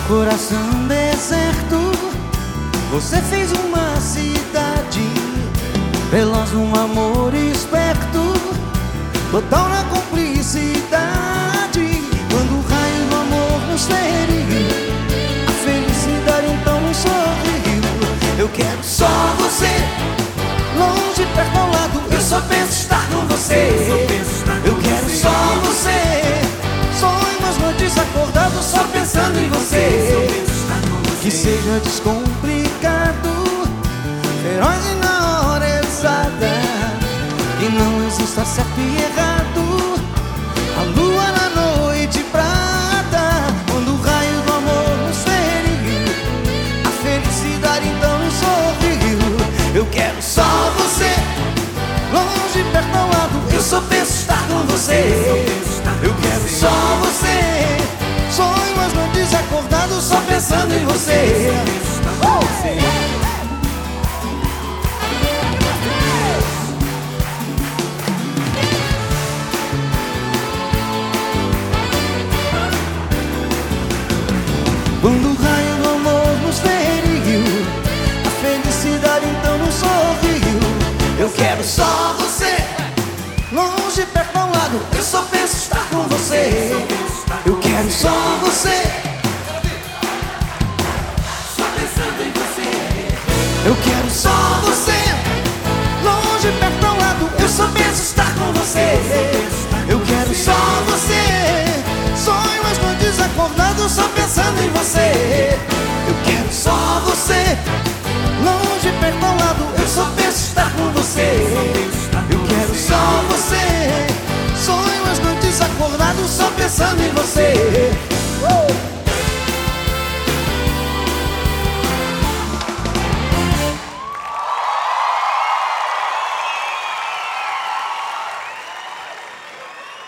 coração deserto, você fez uma cidade, veloz num amor esperto, total na cumplicidade. Quando o raio do amor nos feriu, a felicidade então nos sorriu. Eu quero só você, longe, perto, ao lado, eu só penso estar com você. Eu quero só você, sonho as noites acordado só pensando em você. Que seja descomplicado, feroz e na hora exata, que não exista certo e errado, a lua na noite prata. Quando o raio do amor nos feriu, a felicidade então nos sorriu. Eu quero só você, longe, perto, ao lado, eu só penso estar com você. Eu quero só você, sonho as noites acordado só pensando em você. Quando o raio do amor nos feriu, a felicidade então nos sorriu. Eu quero só você, longe, perto, ao lado, eu só penso estar com você. Eu quero só você, só pensando em você. Eu quero só